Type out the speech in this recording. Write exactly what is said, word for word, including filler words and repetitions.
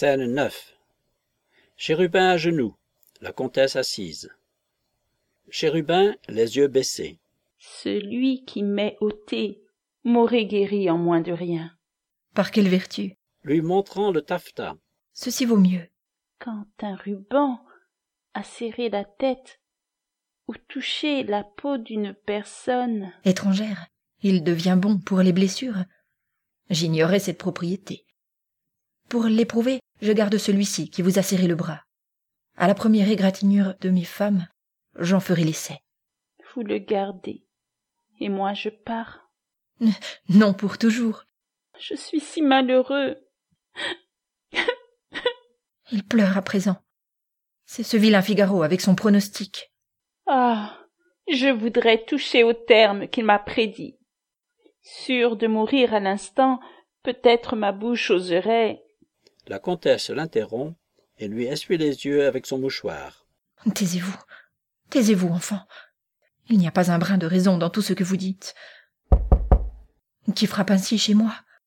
Scène neuf. Chérubin à genoux, la comtesse assise. Chérubin, les yeux baissés. Celui qui m'est ôté m'aurait guéri en moins de rien. Par quelle vertu? Lui montrant le taffetas. Ceci vaut mieux. Quand un ruban a serré la tête ou touché la peau d'une personne étrangère, il devient bon pour les blessures. J'ignorais cette propriété. Pour l'éprouver, je garde celui-ci qui vous a serré le bras. À la première égratignure de mes femmes, j'en ferai l'essai. Vous le gardez, et moi je pars. Non pour toujours. Je suis si malheureux. Il pleure à présent. C'est ce vilain Figaro avec son pronostic. Ah, je voudrais toucher au terme qu'il m'a prédit. Sûr de mourir à l'instant, peut-être ma bouche oserait. La comtesse l'interrompt et lui essuie les yeux avec son mouchoir. Taisez-vous, taisez-vous, enfant. Il n'y a pas un brin de raison dans tout ce que vous dites. Qui frappe ainsi chez moi?